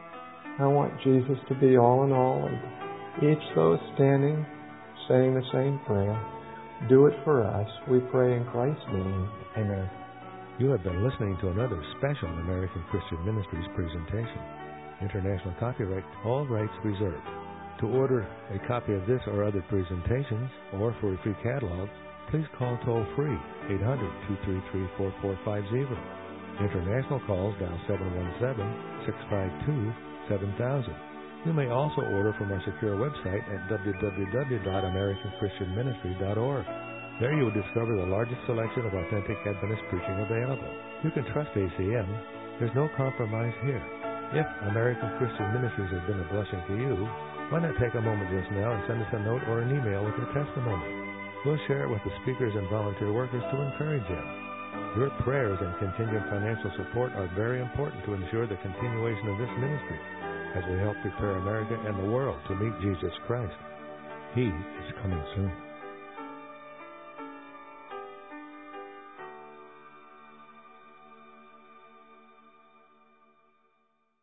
I want Jesus to be all in all. And each those standing, saying the same prayer, do it for us. We pray in Christ's name. Amen. You have been listening to another special American Christian Ministries presentation. International copyright, all rights reserved. To order a copy of this or other presentations, or for a free catalog, please call toll-free 800-233-4450. International calls dial 717-652-7000. You may also order from our secure website at www.americanchristianministry.org. There you will discover the largest selection of authentic Adventist preaching available. You can trust ACM. There's no compromise here. If American Christian Ministries has been a blessing to you, why not take a moment just now and send us a note or an email with your testimony? We'll share it with the speakers and volunteer workers to encourage them. Your prayers and contingent financial support are very important to ensure the continuation of this ministry as we help prepare America and the world to meet Jesus Christ. He is coming soon.